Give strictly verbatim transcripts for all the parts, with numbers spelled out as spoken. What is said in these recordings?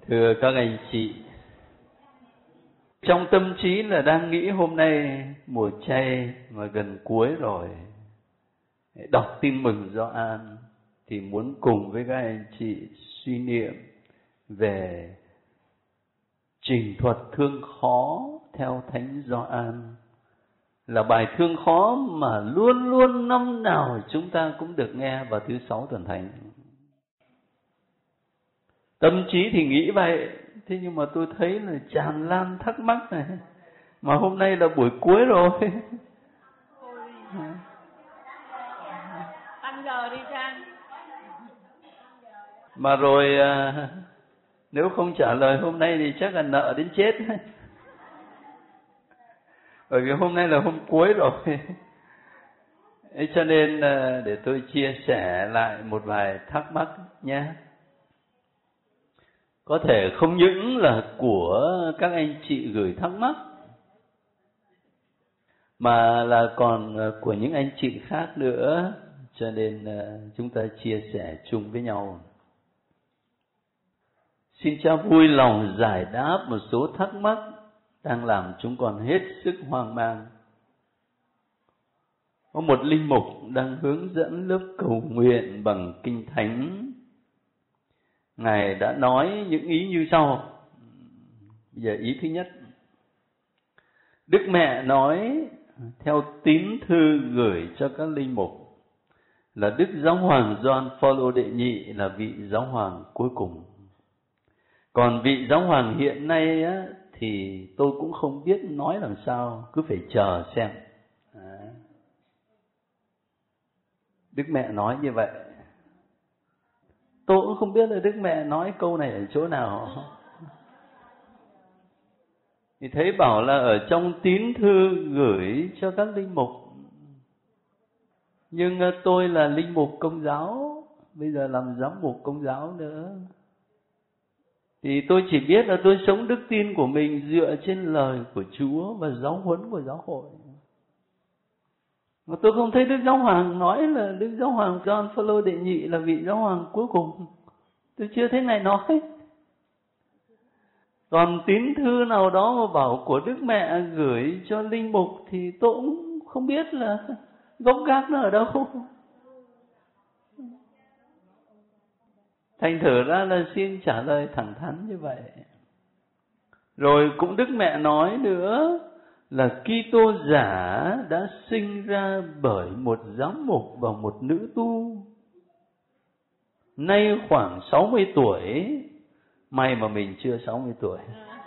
Thưa các anh chị, trong tâm trí là đang nghĩ hôm nay mùa chay mà gần cuối rồi, đọc tin mừng Gioan thì muốn cùng với các anh chị suy niệm về trình thuật thương khó theo Thánh Gioan, là bài thương khó mà luôn luôn năm nào chúng ta cũng được nghe vào thứ sáu tuần thánh. Tâm trí thì nghĩ vậy, thế nhưng mà tôi thấy là tràn lan thắc mắc này, mà hôm nay là buổi cuối rồi. Tăng giờ đi Trang. Mà rồi à, nếu không trả lời hôm nay thì chắc là nợ đến chết. Bởi vì hôm nay là hôm cuối rồi. Thế cho nên để tôi chia sẻ lại một vài thắc mắc nhé. Có thể không những là của các anh chị gửi thắc mắc, mà là còn của những anh chị khác nữa, cho nên chúng ta chia sẻ chung với nhau. Xin cha vui lòng giải đáp một số thắc mắc đang làm chúng con hết sức hoang mang. Có một linh mục đang hướng dẫn lớp cầu nguyện bằng Kinh Thánh. Ngài đã nói những ý như sau. Bây giờ ý thứ nhất, Đức Mẹ nói theo tín thư gửi cho các linh mục là Đức Giáo hoàng Gioan Phaolô đệ nhị là vị giáo hoàng cuối cùng. Còn vị giáo hoàng hiện nay á, thì tôi cũng không biết nói làm sao, cứ phải chờ xem. À. Đức Mẹ nói như vậy. Tôi cũng không biết là Đức Mẹ nói câu này ở chỗ nào. Thì thấy bảo là ở trong tín thư gửi cho các linh mục. Nhưng tôi là linh mục Công giáo, bây giờ làm giám mục Công giáo nữa. Thì tôi chỉ biết là tôi sống đức tin của mình dựa trên lời của Chúa và giáo huấn của giáo hội. Mà tôi không thấy Đức Giáo hoàng nói là Đức Giáo hoàng Gioan Phaolô đệ nhị là vị giáo hoàng cuối cùng. Tôi chưa thấy Ngài nói. Còn tín thư nào đó mà bảo của Đức Mẹ gửi cho linh mục thì tôi cũng không biết là gốc gác nó ở đâu. Thành thử ra là xin trả lời thẳng thắn như vậy. Rồi cũng Đức Mẹ nói nữa là Kitô giả đã sinh ra bởi một giám mục và một nữ tu. Nay khoảng sáu mươi tuổi, may mà mình chưa sáu mươi tuổi.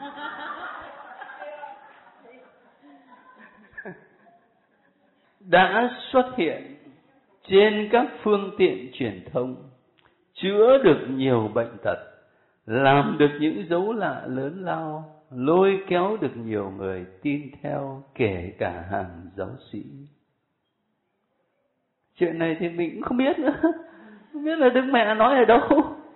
Đã xuất hiện trên các phương tiện truyền thông, chữa được nhiều bệnh tật, làm được những dấu lạ lớn lao, lôi kéo được nhiều người tin theo, kể cả hàng giáo sĩ. Chuyện này thì mình cũng không biết nữa, không biết là Đức Mẹ nói ở đâu.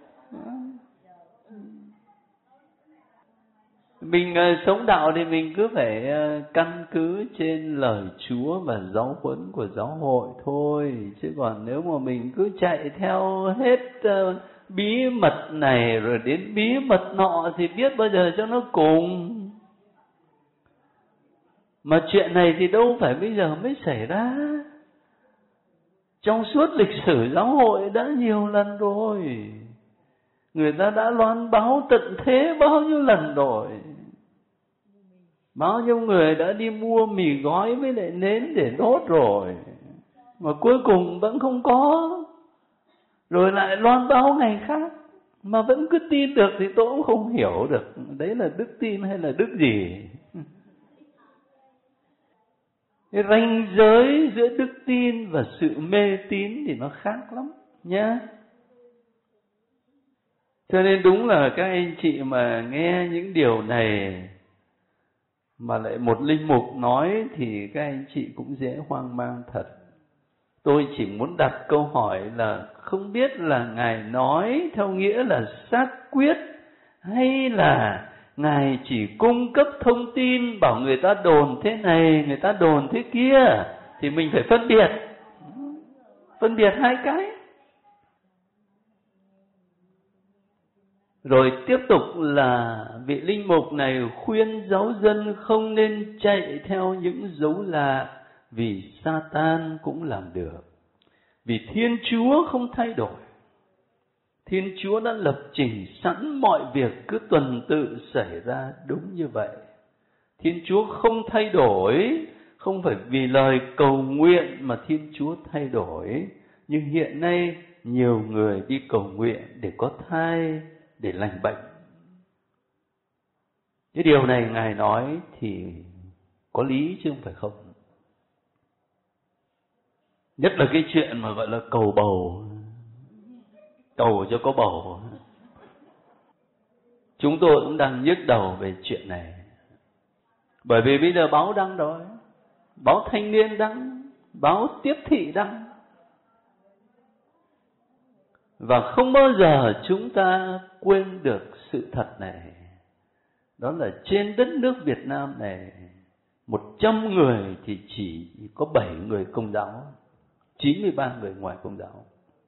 Mình uh, sống đạo thì mình cứ phải uh, căn cứ trên lời Chúa và giáo huấn của giáo hội thôi. Chứ còn nếu mà mình cứ chạy theo hết uh, bí mật này rồi đến bí mật nọ thì biết bao giờ cho nó cùng. Mà chuyện này thì đâu phải bây giờ mới xảy ra. Trong suốt lịch sử giáo hội đã nhiều lần rồi. Người ta đã loan báo tận thế bao nhiêu lần rồi. Bao nhiêu người đã đi mua mì gói với lại nến để đốt rồi, mà cuối cùng vẫn không có. Rồi lại loan báo ngày khác, mà vẫn cứ tin được thì tôi cũng không hiểu được. Đấy là đức tin hay là đức gì? Cái ranh giới giữa đức tin và sự mê tín thì nó khác lắm nhá. Cho nên đúng là các anh chị mà nghe những điều này mà lại một linh mục nói thì các anh chị cũng dễ hoang mang thật. Tôi chỉ muốn đặt câu hỏi là không biết là Ngài nói theo nghĩa là xác quyết, hay là Ngài chỉ cung cấp thông tin bảo người ta đồn thế này, người ta đồn thế kia. Thì mình phải phân biệt, phân biệt hai cái. Rồi tiếp tục là vị linh mục này khuyên giáo dân không nên chạy theo những dấu lạ, vì Sa-tan cũng làm được. Vì Thiên Chúa không thay đổi. Thiên Chúa đã lập trình sẵn mọi việc cứ tuần tự xảy ra đúng như vậy. Thiên Chúa không thay đổi, không phải vì lời cầu nguyện mà Thiên Chúa thay đổi. Nhưng hiện nay nhiều người đi cầu nguyện để có thai, để lành bệnh. Cái điều này Ngài nói thì có lý chứ không phải không. Nhất là cái chuyện mà gọi là cầu bầu, cầu cho có bầu. Chúng tôi cũng đang nhức đầu về chuyện này. Bởi vì bây giờ báo đăng rồi, báo Thanh Niên đăng, báo Tiếp Thị đăng. Và không bao giờ chúng ta quên được sự thật này. Đó là trên đất nước Việt Nam này, một trăm người thì chỉ có bảy người Công giáo, chín mươi ba người ngoài Công giáo.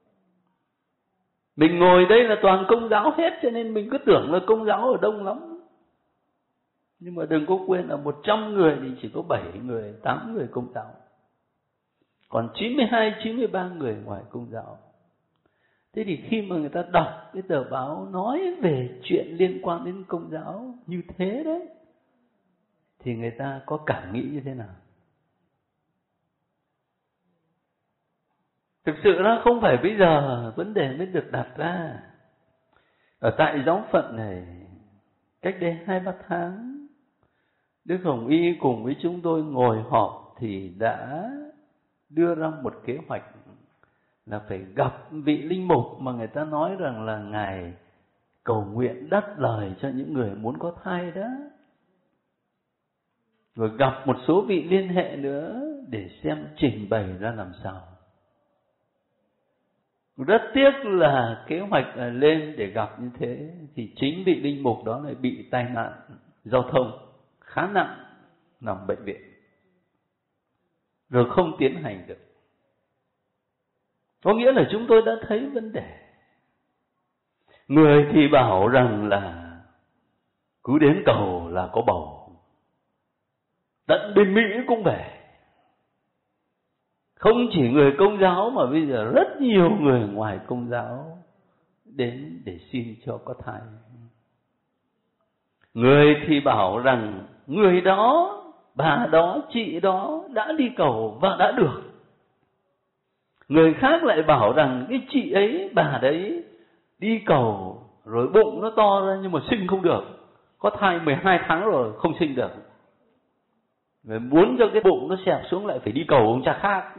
Mình ngồi đây là toàn Công giáo hết, cho nên mình cứ tưởng là Công giáo ở đông lắm. Nhưng mà đừng có quên là một trăm người thì chỉ có bảy người, tám người Công giáo. Còn chín mươi hai, chín mươi ba người ngoài Công giáo. Thế thì khi mà người ta đọc cái tờ báo nói về chuyện liên quan đến Công giáo như thế đấy, thì người ta có cảm nghĩ như thế nào? Thực sự nó không phải bây giờ vấn đề mới được đặt ra. Ở tại giáo phận này, cách đây hai ba tháng, Đức Hồng Y cùng với chúng tôi ngồi họp thì đã đưa ra một kế hoạch là phải gặp vị linh mục mà người ta nói rằng là Ngài cầu nguyện đắt lời cho những người muốn có thai đó. Rồi gặp một số vị liên hệ nữa để xem trình bày ra làm sao. Rất tiếc là kế hoạch lên để gặp như thế thì chính vị linh mục đó lại bị tai nạn giao thông khá nặng, nằm bệnh viện, rồi không tiến hành được. Có nghĩa là chúng tôi đã thấy vấn đề. Người thì bảo rằng là cứ đến cầu là có bầu, tận bên Mỹ cũng về. Không chỉ người Công giáo mà bây giờ rất nhiều người ngoài Công giáo đến để xin cho có thai. Người thì bảo rằng người đó, bà đó, chị đó đã đi cầu và đã được. Người khác lại bảo rằng cái chị ấy, bà đấy đi cầu rồi bụng nó to ra nhưng mà sinh không được. Có thai mười hai tháng rồi không sinh được. Người muốn cho cái bụng nó xẹp xuống lại phải đi cầu ông cha khác.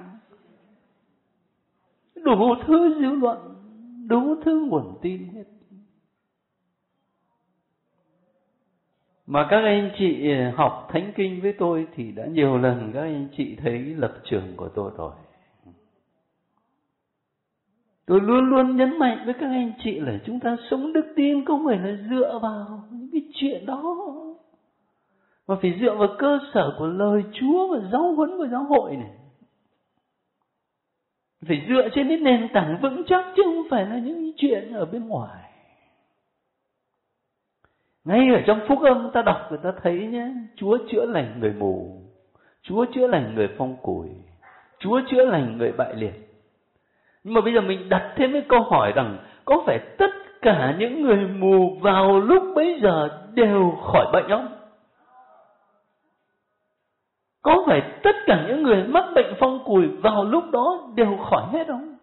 Đủ thứ dư luận, đủ thứ nguồn tin hết. Mà các anh chị học Thánh Kinh với tôi thì đã nhiều lần các anh chị thấy lập trường của tôi rồi. Tôi luôn luôn nhấn mạnh với các anh chị là chúng ta sống đức tin không phải là dựa vào những cái chuyện đó, mà phải dựa vào cơ sở của lời Chúa và giáo huấn của giáo hội này. Phải dựa trên cái nền tảng vững chắc chứ không phải là những chuyện ở bên ngoài. Ngay ở trong phúc âm ta đọc người ta thấy nhé, Chúa chữa lành người mù, Chúa chữa lành người phong cùi, Chúa chữa lành người bại liệt. Nhưng mà bây giờ mình đặt thêm cái câu hỏi rằng có phải tất cả những người mù vào lúc bấy giờ đều khỏi bệnh không? Có phải tất cả những người mắc bệnh phong cùi vào lúc đó đều khỏi hết không?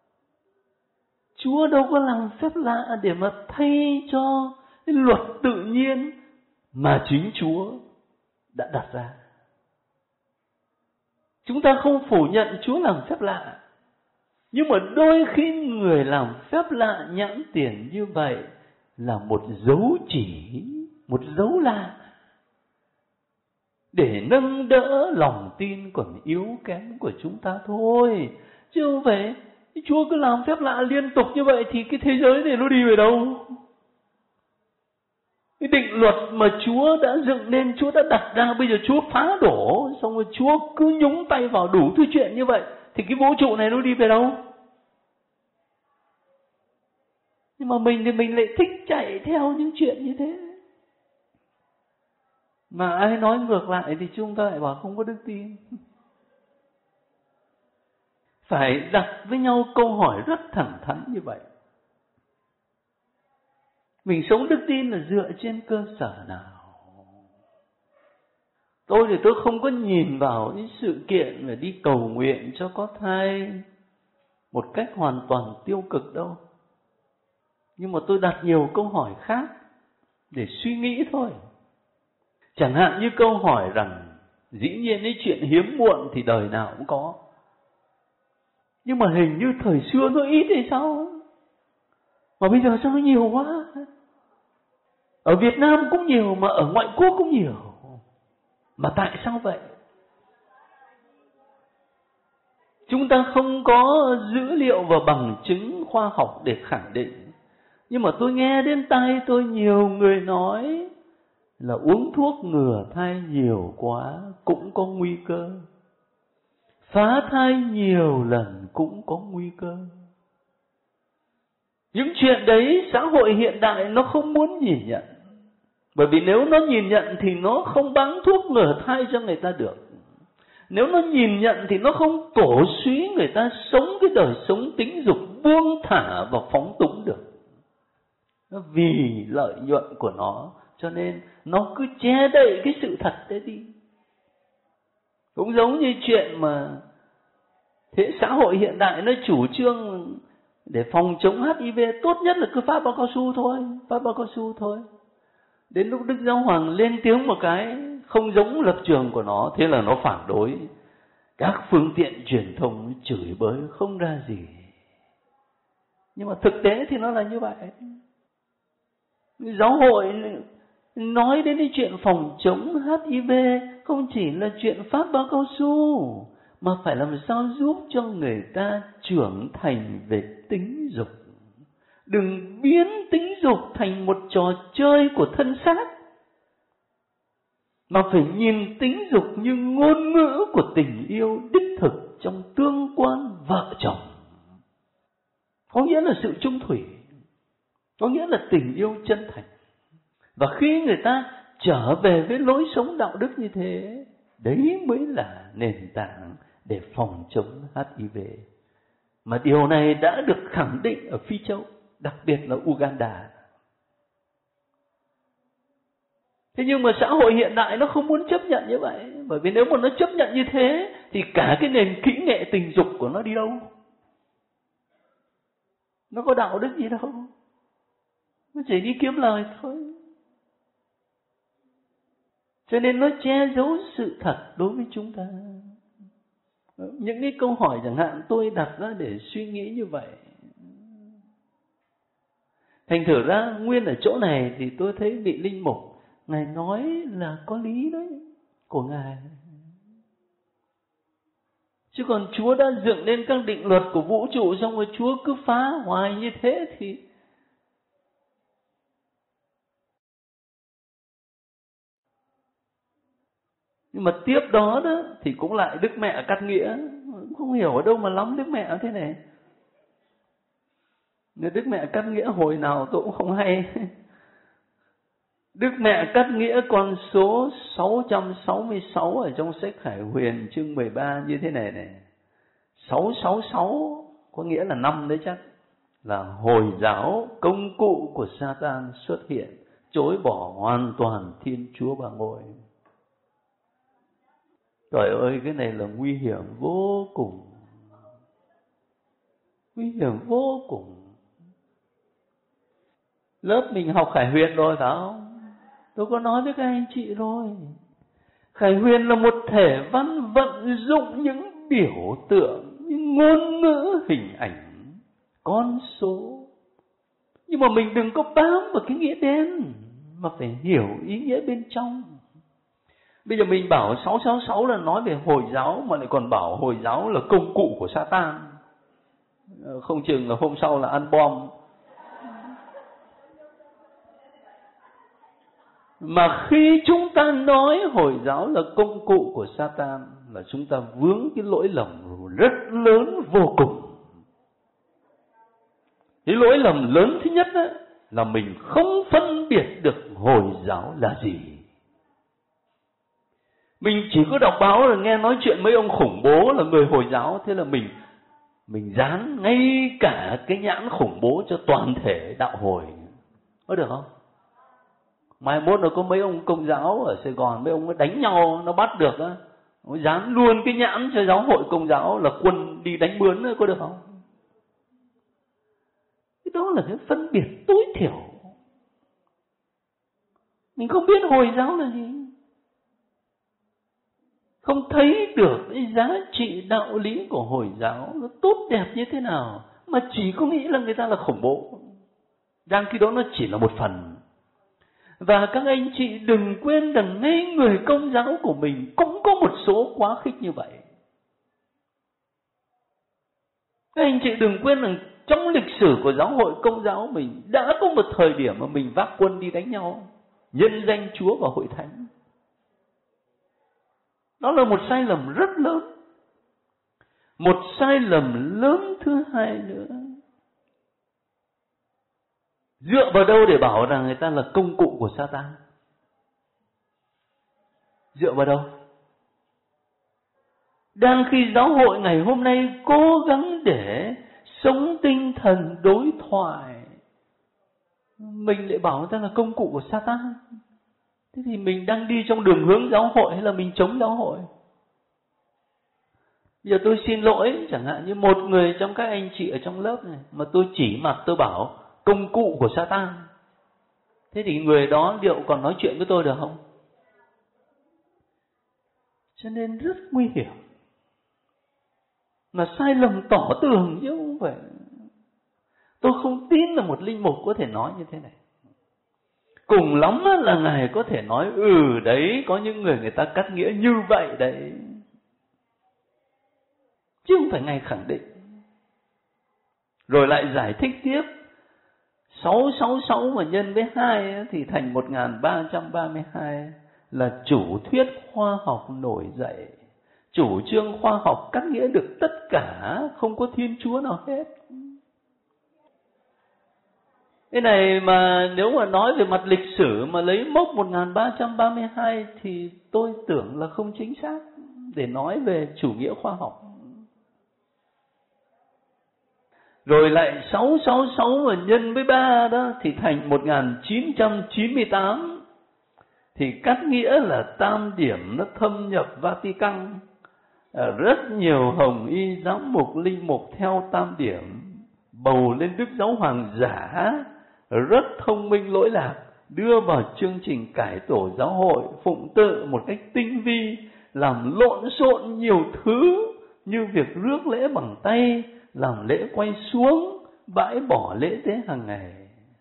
Chúa đâu có làm phép lạ để mà thay cho cái luật tự nhiên mà chính Chúa đã đặt ra. Chúng ta không phủ nhận Chúa làm phép lạ, nhưng mà đôi khi người làm phép lạ nhãn tiền như vậy là một dấu chỉ, một dấu lạ để nâng đỡ lòng tin còn yếu kém của chúng ta thôi. Chứ không phải Chúa cứ làm phép lạ liên tục như vậy thì cái thế giới này nó đi về đâu? Cái định luật mà Chúa đã dựng nên, Chúa đã đặt ra, bây giờ Chúa phá đổ, xong rồi Chúa cứ nhúng tay vào đủ thứ chuyện như vậy thì cái vũ trụ này nó đi về đâu? mà mình thì mình lại thích chạy theo những chuyện như thế. Mà ai nói ngược lại thì chúng ta lại bảo không có đức tin. Phải đặt với nhau câu hỏi rất thẳng thắn như vậy. Mình sống đức tin là dựa trên cơ sở nào? Tôi thì tôi không có nhìn vào những sự kiện để đi cầu nguyện cho có thai một cách hoàn toàn tiêu cực đâu. Nhưng mà tôi đặt nhiều câu hỏi khác để suy nghĩ thôi. Chẳng hạn như câu hỏi rằng dĩ nhiên cái chuyện hiếm muộn thì đời nào cũng có. Nhưng mà hình như thời xưa nó ít hay sao? Mà bây giờ sao nó nhiều quá? Ở Việt Nam cũng nhiều mà ở ngoại quốc cũng nhiều. Mà tại sao vậy? Chúng ta không có dữ liệu và bằng chứng khoa học để khẳng định. Nhưng mà tôi nghe đến tai tôi nhiều người nói là uống thuốc ngừa thai nhiều quá cũng có nguy cơ. Phá thai nhiều lần cũng có nguy cơ. Những chuyện đấy xã hội hiện đại nó không muốn nhìn nhận. Bởi vì nếu nó nhìn nhận thì nó không bán thuốc ngừa thai cho người ta được. Nếu nó nhìn nhận thì nó không cổ suý người ta sống cái đời sống tính dục buông thả và phóng túng được. Nó vì lợi nhuận của nó, cho nên nó cứ che đậy cái sự thật đấy đi. Cũng giống như chuyện mà thế xã hội hiện đại nó chủ trương để phòng chống hát i vê tốt nhất là cứ phát bao cao su thôi, phát bao cao su thôi. Đến lúc Đức Giáo Hoàng lên tiếng một cái không giống lập trường của nó, thế là nó phản đối. Các phương tiện truyền thông chửi bới không ra gì. Nhưng mà thực tế thì nó là như vậy. Giáo hội nói đến cái chuyện phòng chống hát i vê không chỉ là chuyện phát bao cao su, mà phải làm sao giúp cho người ta trưởng thành về tính dục. Đừng biến tính dục thành một trò chơi của thân xác, mà phải nhìn tính dục như ngôn ngữ của tình yêu đích thực trong tương quan vợ chồng. Có nghĩa là sự trung thủy, có nghĩa là tình yêu chân thành. Và khi người ta trở về với lối sống đạo đức như thế, đấy mới là nền tảng để phòng chống hát i vê. Mà điều này đã được khẳng định ở Phi Châu, đặc biệt là Uganda. Thế nhưng mà xã hội hiện đại nó không muốn chấp nhận như vậy. Bởi vì nếu mà nó chấp nhận như thế thì cả cái nền kỹ nghệ tình dục của nó đi đâu? Nó có đạo đức gì đâu. Nó chỉ đi kiếm lời thôi. Cho nên nó che giấu sự thật đối với chúng ta. Những cái câu hỏi chẳng hạn tôi đặt ra để suy nghĩ như vậy. Thành thử ra nguyên ở chỗ này thì tôi thấy vị linh mục Ngài nói là có lý đấy của Ngài. Chứ còn Chúa đã dựng lên các định luật của vũ trụ, xong rồi Chúa cứ phá hoài như thế thì nhưng mà tiếp đó đó thì cũng lại Đức Mẹ cắt nghĩa. Không hiểu ở đâu mà lắm Đức Mẹ thế này. Nếu Đức Mẹ cắt nghĩa hồi nào tôi cũng không hay. Đức Mẹ cắt nghĩa con số sáu trăm sáu mươi sáu ở trong sách Khải Huyền chương mười ba như thế này này. sáu sáu sáu có nghĩa là năm đấy chắc. Là Hồi giáo công cụ của Satan xuất hiện, chối bỏ hoàn toàn Thiên Chúa Ba Ngôi. Trời ơi, cái này là nguy hiểm vô cùng. Nguy hiểm vô cùng. Lớp mình học Khải Huyền rồi phải không? Tôi có nói với các anh chị rồi. Khải Huyền là một thể văn vận dụng những biểu tượng, những ngôn ngữ, hình ảnh, con số. Nhưng mà mình đừng có bám vào cái nghĩa đen, mà phải hiểu ý nghĩa bên trong. Bây giờ mình bảo sáu sáu sáu là nói về Hồi giáo, mà lại còn bảo Hồi giáo là công cụ của Satan. Không chừng là hôm sau là ăn bom. Mà khi chúng ta nói Hồi giáo là công cụ của Satan là chúng ta vướng cái lỗi lầm rất lớn vô cùng. Cái lỗi lầm lớn thứ nhất đó, là mình không phân biệt được Hồi giáo là gì. Mình chỉ có đọc báo là nghe nói chuyện mấy ông khủng bố là người Hồi giáo, thế là mình mình dán ngay cả cái nhãn khủng bố cho toàn thể đạo Hồi. Có được không? Mai mốt nó có mấy ông Công giáo ở Sài Gòn, mấy ông nó đánh nhau, nó bắt được á, nó dán luôn cái nhãn cho giáo hội Công giáo là quân đi đánh bướn nữa, có được không? Cái đó là cái phân biệt tối thiểu. Mình không biết Hồi giáo là gì, không thấy được cái giá trị đạo lý của Hồi giáo nó tốt đẹp như thế nào, mà chỉ có nghĩ là người ta là khủng bố. Đang khi đó nó chỉ là một phần. Và các anh chị đừng quên rằng ngay người Công giáo của mình cũng có một số quá khích như vậy. Các anh chị đừng quên rằng trong lịch sử của giáo hội Công giáo mình đã có một thời điểm mà mình vác quân đi đánh nhau, nhân danh Chúa và hội thánh. Đó là một sai lầm rất lớn. Một sai lầm lớn thứ hai nữa, dựa vào đâu để bảo rằng người ta là công cụ của Satan? Dựa vào đâu? Đang khi giáo hội ngày hôm nay cố gắng để sống tinh thần đối thoại, mình lại bảo người ta là công cụ của Satan. Thế thì mình đang đi trong đường hướng giáo hội hay là mình chống giáo hội? Giờ tôi xin lỗi, chẳng hạn như một người trong các anh chị ở trong lớp này mà tôi chỉ mặt tôi bảo công cụ của Satan, thế thì người đó liệu còn nói chuyện với tôi được không? Cho nên rất nguy hiểm, mà sai lầm tỏ tường chứ không phải. Tôi không tin là một linh mục có thể nói như thế này. Cùng lắm là Ngài có thể nói ừ đấy, có những người người ta cắt nghĩa như vậy đấy, chứ không phải Ngài khẳng định. Rồi lại giải thích tiếp, sáu sáu sáu mà nhân với hai thì thành một nghìn ba trăm ba mươi hai, là chủ thuyết khoa học nổi dậy. Chủ trương khoa học cắt nghĩa được tất cả, không có Thiên Chúa nào hết. Cái này mà nếu mà nói về mặt lịch sử mà lấy mốc một nghìn ba trăm ba mươi hai thì tôi tưởng là không chính xác để nói về chủ nghĩa khoa học. Rồi lại sáu sáu sáu mà nhân với ba đó thì thành một nghìn chín trăm chín mươi tám, thì cắt nghĩa là tam điểm nó thâm nhập Vatican. Rất nhiều hồng y giám mục linh mục theo tam điểm bầu lên Đức Giáo Hoàng giả, rất thông minh lỗi lạc, đưa vào chương trình cải tổ giáo hội, phụng tự một cách tinh vi, làm lộn xộn nhiều thứ như việc rước lễ bằng tay, làm lễ quay xuống, bãi bỏ lễ tế hàng ngày.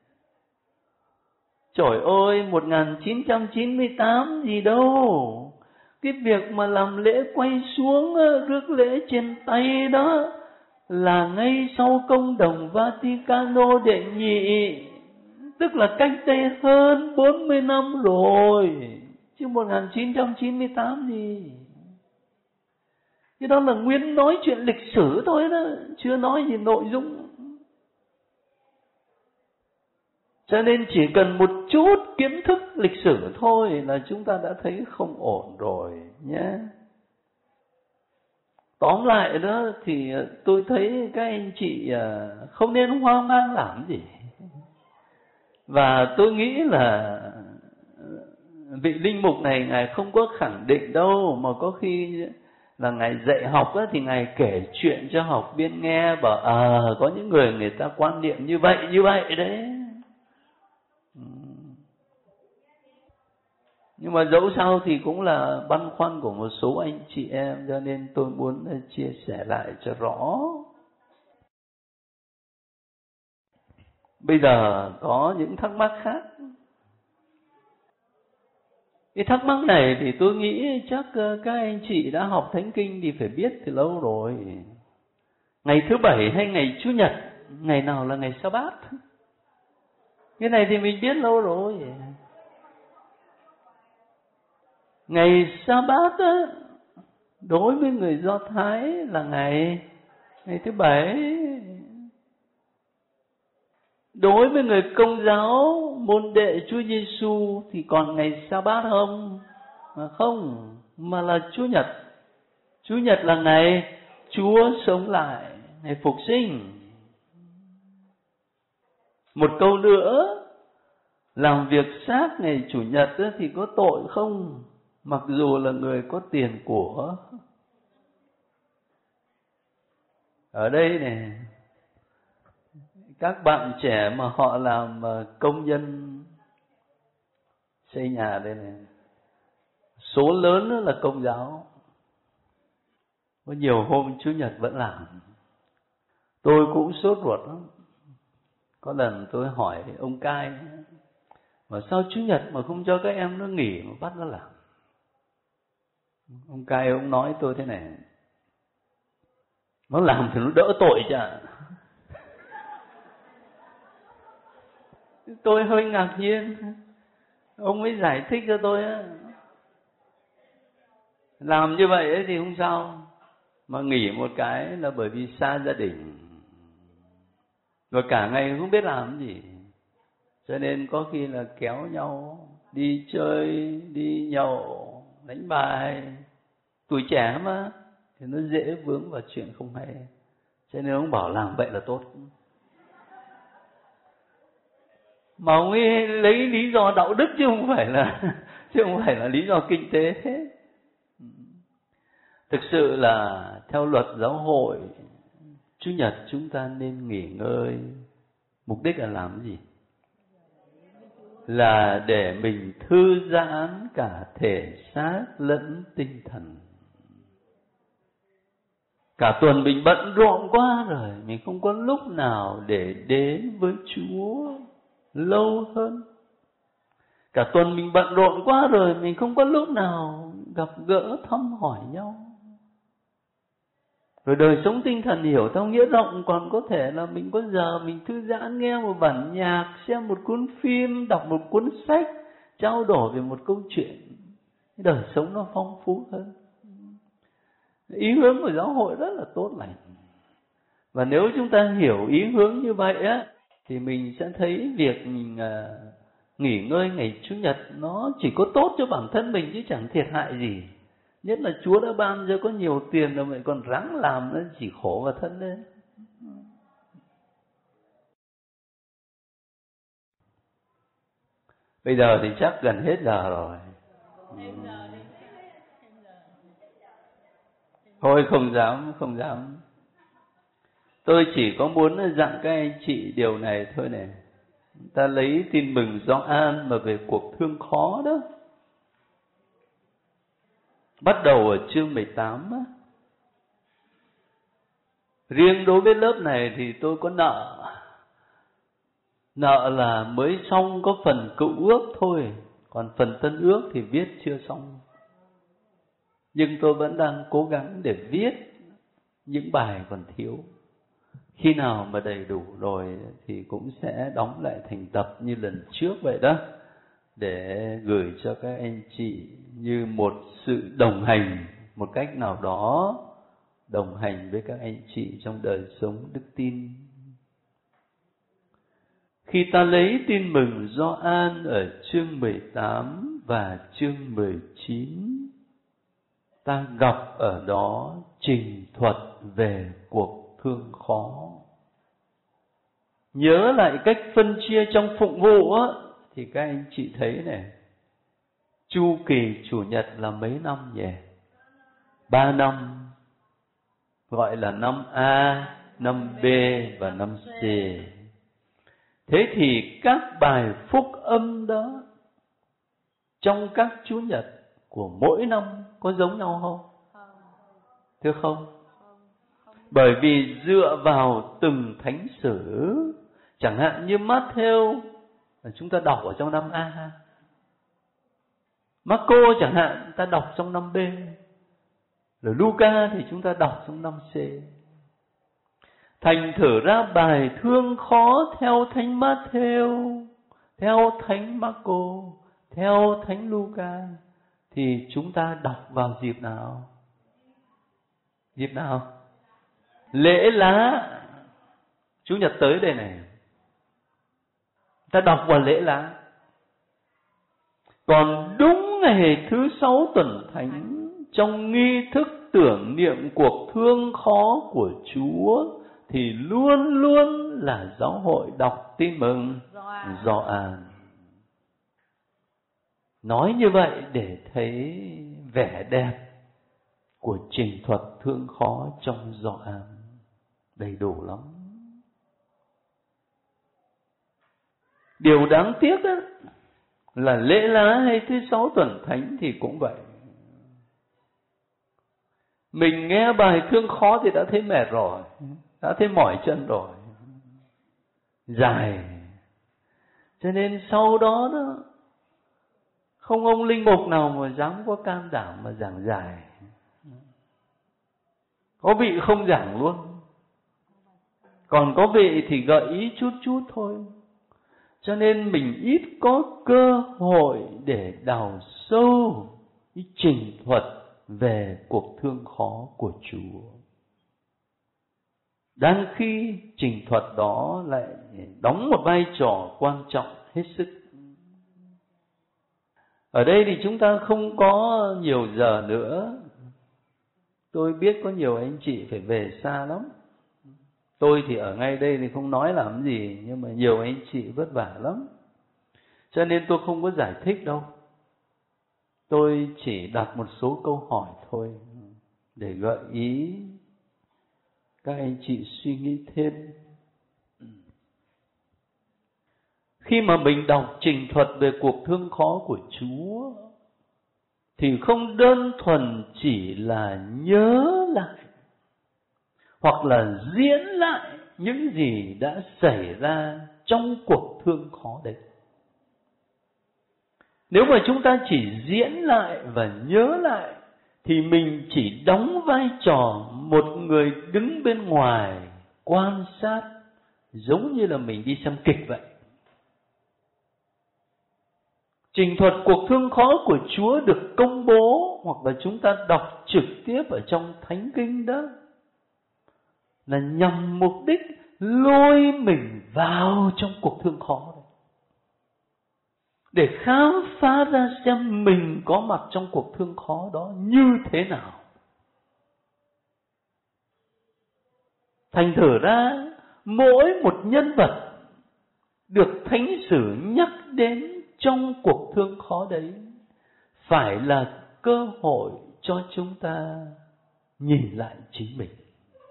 Trời ơi, một nghìn chín trăm chín mươi tám gì đâu. Cái việc mà làm lễ quay xuống, rước lễ trên tay đó là ngay sau công đồng Vaticano đệ nhị, tức là cách đây hơn bốn mươi năm rồi, chứ một nghìn chín trăm chín mươi tám gì. Cái đó là nguyên nói chuyện lịch sử thôi đó, chưa nói gì nội dung. Cho nên chỉ cần một chút kiến thức lịch sử thôi là chúng ta đã thấy không ổn rồi nhé. Tóm lại đó thì tôi thấy các anh chị không nên hoang mang làm gì. Và tôi nghĩ là vị linh mục này Ngài không có khẳng định đâu, mà có khi là Ngài dạy học đó, thì Ngài kể chuyện cho học viên nghe, bảo à có những người người ta quan niệm như vậy như vậy đấy. Nhưng mà dẫu sao thì cũng là băn khoăn của một số anh chị em, cho nên tôi muốn chia sẻ lại cho rõ. Bây giờ có những thắc mắc khác. Cái thắc mắc này thì tôi nghĩ chắc các anh chị đã học Thánh Kinh thì phải biết từ lâu rồi. Ngày thứ bảy hay ngày Chủ nhật, ngày nào là ngày Sa-bát? Cái này thì mình biết lâu rồi. Ngày Sa-bát á, đối với người Do Thái là ngày ngày thứ bảy. Đối với người Công giáo môn đệ Chúa Giêsu thì còn ngày Sa-bát không? Mà không, mà là Chúa Nhật. Chúa Nhật là ngày Chúa sống lại, ngày phục sinh. Một câu nữa, làm việc sát ngày Chủ nhật thì có tội không? Mặc dù là người có tiền của. Ở đây này, các bạn trẻ mà họ làm công nhân xây nhà đây này, số lớn là Công giáo. Có nhiều hôm Chủ nhật vẫn làm. Tôi cũng sốt ruột lắm. Có lần tôi hỏi ông cai, mà sao Chủ nhật mà không cho các em nó nghỉ mà bắt nó làm? Ông cai ông nói tôi thế này: nó làm thì nó đỡ tội chứ. Tôi hơi ngạc nhiên. Ông ấy giải thích cho tôi á, làm như vậy ấy thì không sao, mà nghỉ một cái là bởi vì xa gia đình, rồi cả ngày không biết làm gì, cho nên có khi là kéo nhau đi chơi, đi nhậu, đánh bài. Tuổi trẻ mà thì nó dễ vướng vào chuyện không hay, cho nên ông bảo làm vậy là tốt. Mà ông ấy lấy lý do đạo đức chứ không phải là chứ không phải là lý do kinh tế. Thực sự là theo luật giáo hội, Chủ nhật chúng ta nên nghỉ ngơi. Mục đích là làm cái gì? Là để mình thư giãn cả thể xác lẫn tinh thần. Cả tuần mình bận rộn quá rồi, mình không có lúc nào để đến với Chúa lâu hơn. Cả tuần mình bận rộn quá rồi, mình không có lúc nào gặp gỡ thăm hỏi nhau. Rồi đời sống tinh thần hiểu theo nghĩa rộng, còn có thể là mình có giờ mình thư giãn nghe một bản nhạc, xem một cuốn phim, đọc một cuốn sách, trao đổi về một câu chuyện. Đời sống nó phong phú hơn. Ý hướng của giáo hội rất là tốt lành. Và nếu chúng ta hiểu ý hướng như vậy á, thì mình sẽ thấy việc mình uh, nghỉ ngơi ngày Chủ nhật nó chỉ có tốt cho bản thân mình chứ chẳng thiệt hại gì. Nhất là Chúa đã ban cho có nhiều tiền rồi mình còn ráng làm, nó chỉ khổ vào thân đấy. Bây giờ thì chắc gần hết giờ rồi. Thôi không dám, không dám. Tôi chỉ có muốn dặn các anh chị điều này thôi này. Ta lấy tin mừng Gioan mà về cuộc thương khó đó. Bắt đầu ở chương mười tám á. Riêng đối với lớp này thì tôi có nợ. Nợ là mới xong có phần cựu ước thôi, còn phần tân ước thì viết chưa xong. Nhưng tôi vẫn đang cố gắng để viết những bài còn thiếu. Khi nào mà đầy đủ rồi thì cũng sẽ đóng lại thành tập như lần trước vậy đó, để gửi cho các anh chị như một sự đồng hành, một cách nào đó đồng hành với các anh chị trong đời sống đức tin. Khi ta lấy tin mừng Gioan ở chương mười tám và chương mười chín, ta gặp ở đó trình thuật về cuộc thương khó. Nhớ lại cách phân chia trong phụng vụ á, thì các anh chị thấy này, chu kỳ Chủ nhật là mấy năm nhỉ? Ba năm, gọi là năm A, năm B và năm C. Thế thì các bài phúc âm đó trong các Chủ nhật của mỗi năm có giống nhau không? Thưa không? Bởi vì dựa vào từng thánh sử, chẳng hạn như Matthew chúng ta đọc ở trong năm A, Marco chẳng hạn ta đọc trong năm B, rồi Luca thì chúng ta đọc trong năm C. Thành thử ra bài thương khó theo thánh Matthew, theo thánh Marco, theo thánh Luca thì chúng ta đọc vào dịp nào? Dịp nào? Lễ lá, Chủ nhật tới đây này. ta đọc vào lễ lá. Còn đúng ngày thứ sáu tuần thánh, trong nghi thức tưởng niệm cuộc thương khó của Chúa, thì luôn luôn là giáo hội đọc tin mừng Gioan. Nói như vậy để thấy vẻ đẹp của trình thuật thương khó trong Gioan đầy đủ lắm. Điều đáng tiếc á, là lễ lá hay thứ sáu tuần thánh thì cũng vậy. Mình nghe bài thương khó thì đã thấy mệt rồi, đã thấy mỏi chân rồi, dài. Cho nên sau đó đó, không ông linh mục nào mà dám có can đảm mà giảng dài. Có vị không giảng luôn, còn có vị thì gợi ý chút chút thôi. Cho nên mình ít có cơ hội để đào sâu cái trình thuật về cuộc thương khó của Chúa. Đang khi trình thuật đó lại đóng một vai trò quan trọng hết sức. Ở đây thì chúng ta không có nhiều giờ nữa. Tôi biết có nhiều anh chị phải về xa lắm. Tôi thì ở ngay đây thì không nói làm gì, nhưng mà nhiều anh chị vất vả lắm. Cho nên tôi không có giải thích đâu. Tôi chỉ đặt một số câu hỏi thôi để gợi ý các anh chị suy nghĩ thêm. Khi mà mình đọc trình thuật về cuộc thương khó của Chúa thì không đơn thuần chỉ là nhớ lại hoặc là diễn lại những gì đã xảy ra trong cuộc thương khó đấy. Nếu mà chúng ta chỉ diễn lại và nhớ lại thì mình chỉ đóng vai trò một người đứng bên ngoài quan sát, giống như là mình đi xem kịch vậy. Trình thuật cuộc thương khó của Chúa được công bố hoặc là chúng ta đọc trực tiếp ở trong Thánh Kinh đó là nhằm mục đích lôi mình vào trong cuộc thương khó đấy, để khám phá ra xem mình có mặt trong cuộc thương khó đó như thế nào. Thành thử ra mỗi một nhân vật được Thánh Sử nhắc đến trong cuộc thương khó đấy phải là cơ hội cho chúng ta nhìn lại chính mình.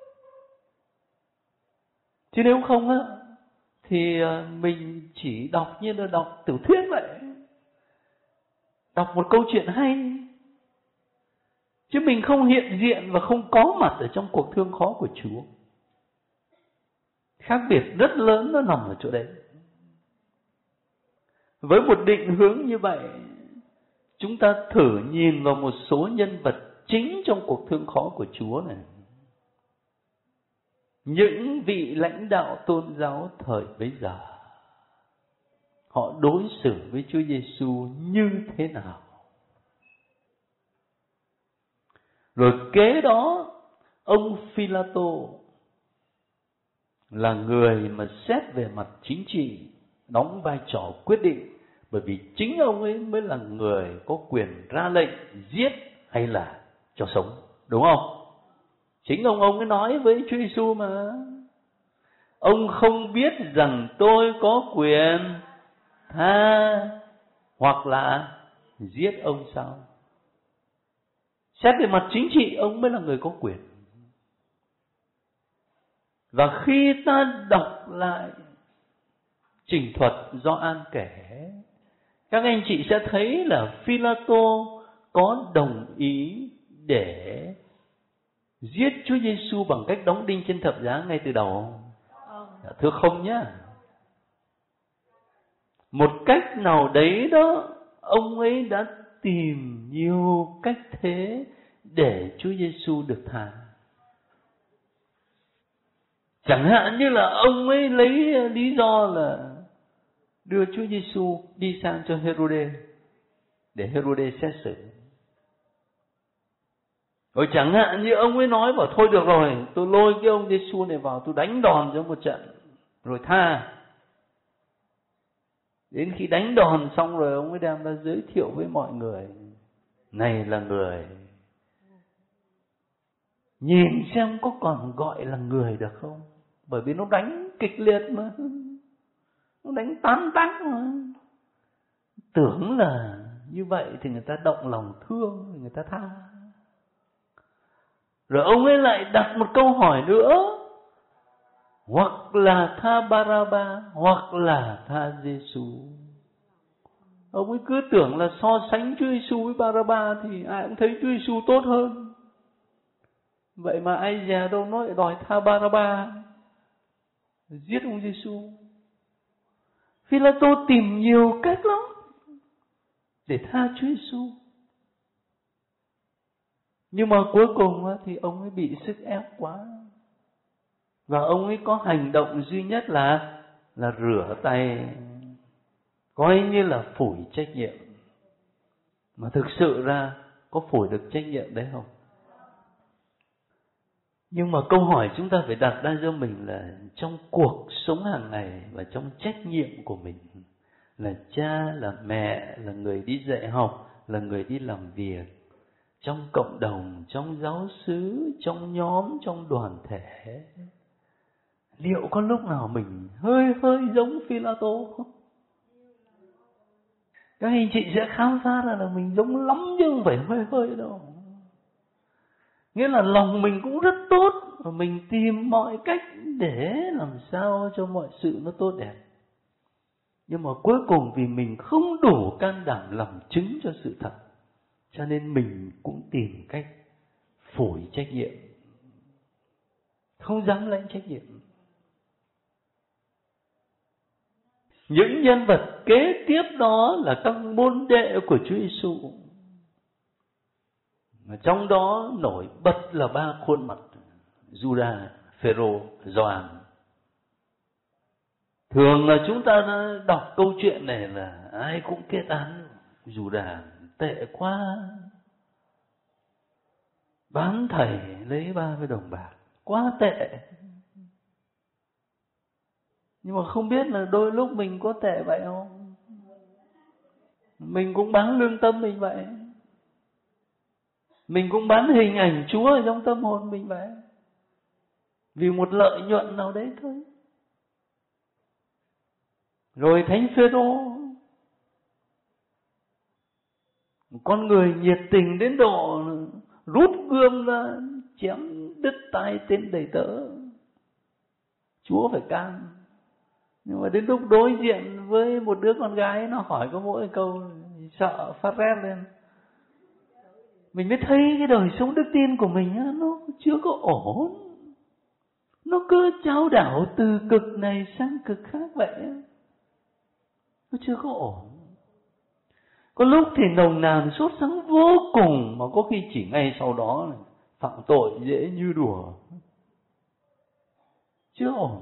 Chứ nếu không á thì mình chỉ đọc như là đọc tiểu thuyết vậy, đọc một câu chuyện hay, chứ mình không hiện diện và không có mặt ở trong cuộc thương khó của Chúa. Khác biệt rất lớn nó nằm ở chỗ đấy. Với một định hướng như vậy, chúng ta thử nhìn vào một số nhân vật chính trong cuộc thương khó của Chúa này. Những vị lãnh đạo tôn giáo thời bấy giờ, họ đối xử với Chúa Giêsu như thế nào? Rồi kế đó, ông Phi-la-tô là người mà xét về mặt chính trị đóng vai trò quyết định, bởi vì chính ông ấy mới là người có quyền ra lệnh giết hay là cho sống, đúng không? Chính ông ông ấy nói với Chúa Giêsu mà, ông không biết rằng tôi có quyền tha hoặc là giết ông sao? Xét về mặt chính trị, ông mới là người có quyền. Và khi ta đọc lại trình thuật Gioan kể, các anh chị sẽ thấy là Phi-la-tô có đồng ý để giết Chúa Giêsu bằng cách đóng đinh trên thập giá ngay từ đầu không? Dạ, thưa không nhá. Một cách nào đấy đó, ông ấy đã tìm nhiều cách thế để Chúa Giêsu được tha. Chẳng hạn như là ông ấy lấy lý do là đưa Chúa Giêsu đi sang cho Hê-rô-đê để Hê-rô-đê xét xử. Rồi chẳng hạn như ông ấy nói bảo thôi được rồi, tôi lôi cái ông Giêsu này vào, tôi đánh đòn cho một trận rồi tha. Đến khi đánh đòn xong rồi ông mới đem ra giới thiệu với mọi người. Này là người. Nhìn xem có còn gọi là người được không? Bởi vì nó đánh kịch liệt mà. Nó đánh tán tắc mà. Tưởng là như vậy thì người ta động lòng thương, người ta tha. Rồi ông ấy lại đặt một câu hỏi nữa. Hoặc là tha Baraba, hoặc là tha Giêsu. Ông ấy cứ tưởng là so sánh Chúa Giêsu với Baraba thì ai cũng thấy Chúa Giêsu tốt hơn. Vậy mà ai già đâu nói đòi tha Baraba, giết ông Giêsu. Phi-la-tô tìm nhiều cách lắm để tha Chúa Giêsu. Nhưng mà cuối cùng thì ông ấy bị sức ép quá. Và ông ấy có hành động duy nhất là là rửa tay, coi như là phủi trách nhiệm. Mà thực sự ra có phủi được trách nhiệm đấy không? Nhưng mà câu hỏi chúng ta phải đặt ra cho mình là trong cuộc sống hàng ngày và trong trách nhiệm của mình, là cha, là mẹ, là người đi dạy học, là người đi làm việc, trong cộng đồng, trong giáo xứ, trong nhóm, trong đoàn thể, liệu có lúc nào mình hơi hơi giống Phi-la-tô không? Các anh chị sẽ khám phá ra là mình giống lắm chứ không phải hơi hơi đâu. Nghĩa là lòng mình cũng rất tốt, và mình tìm mọi cách để làm sao cho mọi sự nó tốt đẹp. Nhưng mà cuối cùng vì mình không đủ can đảm làm chứng cho sự thật, cho nên mình cũng tìm cách phủi trách nhiệm, không dám lãnh trách nhiệm. Những nhân vật kế tiếp đó là các môn đệ của Chúa Giêsu. Mà trong đó nổi bật là ba khuôn mặt: Giuđa, Phêrô, Gioan. Thường là chúng ta đọc câu chuyện này là ai cũng kết án Giuđa tệ quá, bán thầy lấy ba mươi đồng bạc, quá tệ. Nhưng mà không biết là đôi lúc mình có tệ vậy không? Mình cũng bán lương tâm mình vậy. Mình cũng bán hình ảnh Chúa ở trong tâm hồn mình vậy. Vì một lợi nhuận nào đấy thôi. Rồi Thánh Phêrô, một con người nhiệt tình đến độ rút gươm ra chém đứt tay tên đầy tớ. Chúa phải can. Nhưng mà đến lúc đối diện với một đứa con gái, nó hỏi có mỗi câu, sợ phát rét lên. Mình mới thấy cái đời sống đức tin của mình á, nó chưa có ổn. Nó cứ chao đảo từ cực này sang cực khác vậy. Nó chưa có ổn. Có lúc thì nồng nàn sốt sắng vô cùng, mà có khi chỉ ngay sau đó này, phạm tội dễ như đùa. Chưa ổn.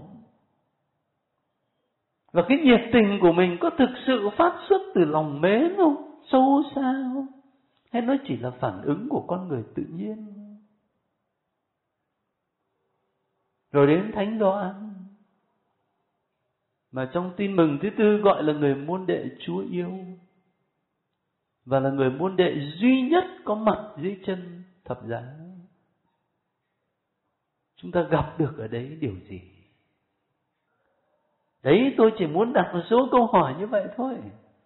Và cái nhiệt tình của mình có thực sự phát xuất từ lòng mến không? Sâu xa không? Hay nó chỉ là phản ứng của con người tự nhiên? Rồi đến Thánh Gioan, mà trong tin mừng thứ tư gọi là người môn đệ Chúa yêu, và là người môn đệ duy nhất có mặt dưới chân thập giá. Chúng ta gặp được ở đấy điều gì? Đấy, tôi chỉ muốn đặt một số câu hỏi như vậy thôi,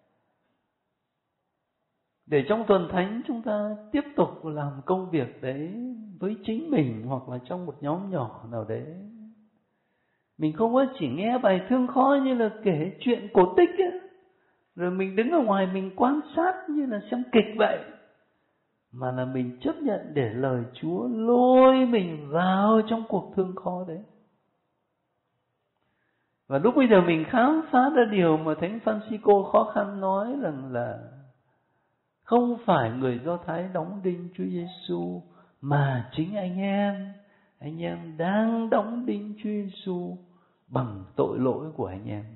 để trong tuần thánh chúng ta tiếp tục làm công việc đấy với chính mình, hoặc là trong một nhóm nhỏ nào đấy. Mình không có chỉ nghe bài thương khó như là kể chuyện cổ tích ấy, rồi mình đứng ở ngoài mình quan sát như là xem kịch vậy, mà là mình chấp nhận để lời Chúa lôi mình vào trong cuộc thương khó đấy. Và lúc bây giờ mình khám phá ra điều mà Thánh Francisco khó khăn nói rằng là không phải người Do Thái đóng đinh Chúa Giêsu, mà chính anh em, anh em đang đóng đinh Chúa Giêsu bằng tội lỗi của anh em.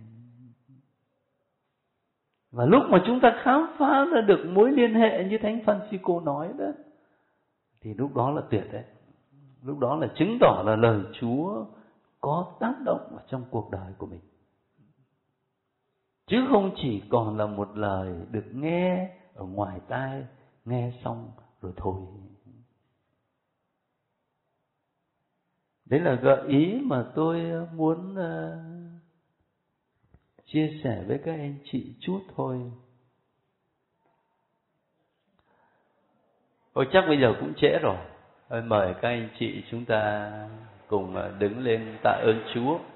Và lúc mà chúng ta khám phá ra được mối liên hệ như Thánh Francisco nói đó, thì lúc đó là tuyệt đấy. Lúc đó là chứng tỏ là lời Chúa có tác động vào trong cuộc đời của mình. chứ không chỉ còn là một lời được nghe ở ngoài tai, nghe xong rồi thôi. Đấy là gợi ý mà tôi muốn uh, chia sẻ với các anh chị chút thôi. Ôi chắc bây giờ cũng trễ rồi. Thôi mời các anh chị chúng ta cùng đứng lên tạ ơn Chúa.